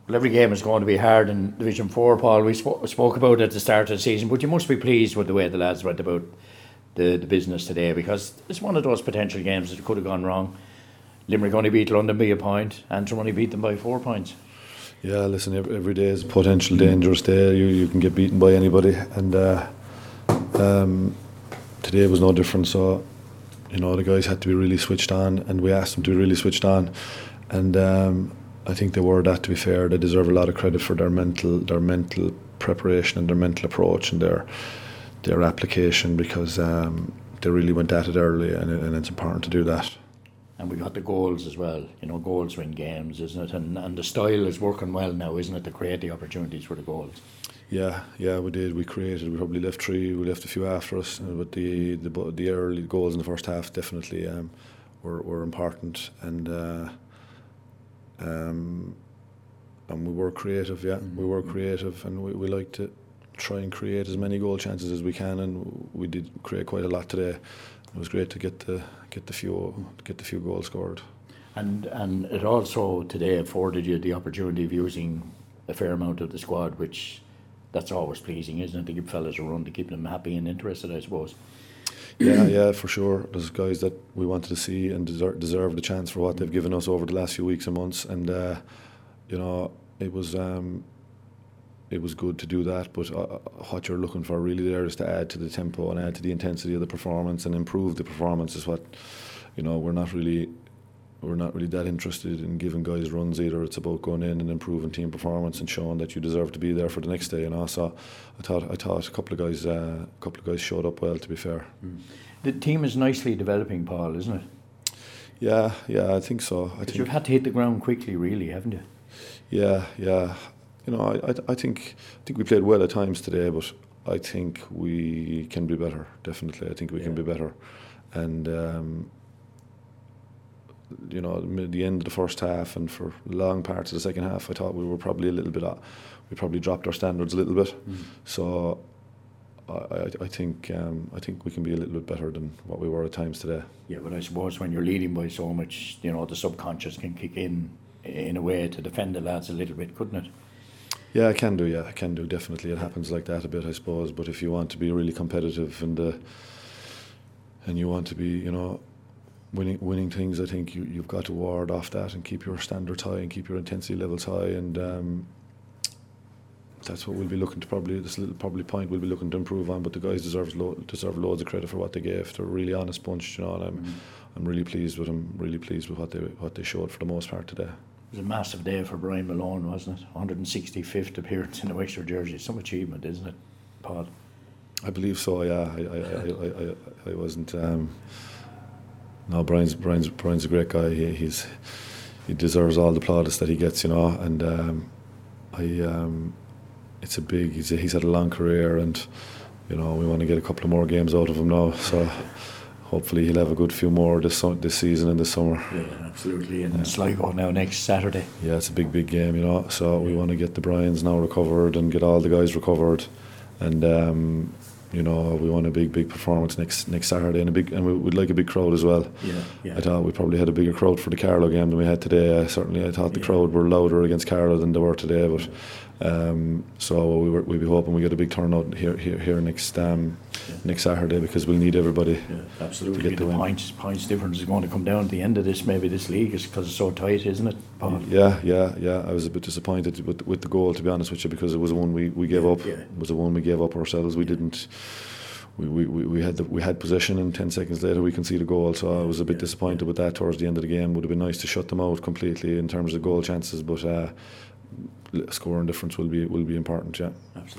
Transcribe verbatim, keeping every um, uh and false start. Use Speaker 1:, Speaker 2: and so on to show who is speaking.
Speaker 1: Well, every game is going to be hard in Division Four, Paul. We sp- spoke about it at the start of the season, but you must be pleased with the way the lads went about the, the business today, because it's one of those potential games that could have gone wrong. Limerick only beat London by a point, Antrim only beat them by four points.
Speaker 2: Yeah, listen, every, every day is a potential dangerous day. You you can get beaten by anybody, and uh, um, today was no different. So, you know, the guys had to be really switched on, and we asked them to be really switched on, and um, I think they were that. To be fair, they deserve a lot of credit for their mental their mental preparation and their mental approach and their their application, because um, they really went at it early, and, and it's important to do that.
Speaker 1: And we got the goals as well. You know, goals win games, isn't it? And and the style is working well now, isn't it, to create the opportunities for the goals?
Speaker 2: Yeah, yeah, we did. We created. We probably left three. We left a few after us. Uh, but the, the the early goals in the first half definitely um, were were important, and uh, um, and we were creative. Yeah, mm-hmm. we were creative, and we, we like to try and create as many goal chances as we can, and we did create quite a lot today. It was great to get the get the few get the few goals scored.
Speaker 1: And and it also today afforded you the opportunity of using a fair amount of the squad, which that's always pleasing, isn't it, to give fellas a run, to keep them happy and interested, I suppose.
Speaker 2: Yeah, yeah, for sure. There's guys that we wanted to see and deserve, deserve the chance for what they've given us over the last few weeks and months, and uh, you know, it was um, it was good to do that. But uh, what you're looking for really there is to add to the tempo and add to the intensity of the performance and improve the performance. Is what, you know, we're not really. We're not really that interested in giving guys runs either. It's about going in and improving team performance and showing that you deserve to be there for the next day. You know, so I thought I thought a couple of guys, uh, a couple of guys showed up well. To be fair,
Speaker 1: mm. The team is nicely developing, Paul, isn't it?
Speaker 2: Yeah, yeah, I think so. I think
Speaker 1: you've had to hit the ground quickly, really, haven't you?
Speaker 2: Yeah, yeah. You know, I, I, I think I think we played well at times today, but I think we can be better. Definitely, I think we yeah. can be better, and. Um, You know, the end of the first half and for long parts of the second half, I thought we were probably a little bit. We probably dropped our standards a little bit. Mm. So, I, I, I think um, I think we can be a little bit better than what we were at times today.
Speaker 1: Yeah, but I suppose when you're leading by so much, you know, the subconscious can kick in in a way to defend the lads a little bit, couldn't it?
Speaker 2: Yeah, I can do. Yeah, I can do. Definitely, it happens like that a bit, I suppose. But if you want to be really competitive and uh, and you want to be, you know. Winning, winning things, I think you, you've got to ward off that and keep your standards high and keep your intensity levels high, and um, that's what we'll be looking to probably this little probably point we'll be looking to improve on. But the guys deserve lo- deserve loads of credit for what they gave. They're a really honest bunch, you know, and I'm mm-hmm. I'm really pleased with them. Really pleased with what they what they showed for the most part today.
Speaker 1: It was a massive day for Brian Malone, wasn't it? one hundred sixty-fifth appearance in a Wexford jersey. Some achievement, isn't it, Paul?
Speaker 2: I believe so. Yeah, I I I, I, I, I wasn't. Um, No, Brian's Brian's Brian's a great guy. He, he's he deserves all the plaudits that he gets, you know. And um, I, um, it's a big. He's a, he's had a long career, and you know we want to get a couple of more games out of him now. So hopefully he'll have a good few more this this season and this summer.
Speaker 1: Yeah, absolutely. And yeah. Sligo now next Saturday.
Speaker 2: Yeah, it's a big big game, you know. So we want to get the Brians now recovered and get all the guys recovered, and. Um, You know, we want a big, big performance next next Saturday, and a big, and we would like a big crowd as well.
Speaker 1: Yeah, yeah.
Speaker 2: I thought we probably had a bigger crowd for the Carlow game than we had today. Uh, certainly, I thought the yeah. crowd were louder against Carlow than they were today. But um, so we were, we'd be hoping we get a big turnout here, here, here next um, yeah. next Saturday, because we'll need everybody.
Speaker 1: Yeah, absolutely. To get the, the points, points difference is going to come down at the end of this. Maybe this league is because it's so tight, isn't it, Paul?
Speaker 2: Yeah, yeah, yeah. I was a bit disappointed with with the goal, to be honest with you, because it was the one we, we gave
Speaker 1: yeah,
Speaker 2: up.
Speaker 1: Yeah.
Speaker 2: It was the one we gave up ourselves. We yeah. didn't. We, we, we had the, we had possession, and ten seconds later we conceded a goal, so I was a bit yeah, disappointed yeah. with that towards the end of the game. Would have been nice to shut them out completely in terms of goal chances, but uh, scoring difference will be will be important. Yeah. Absolutely.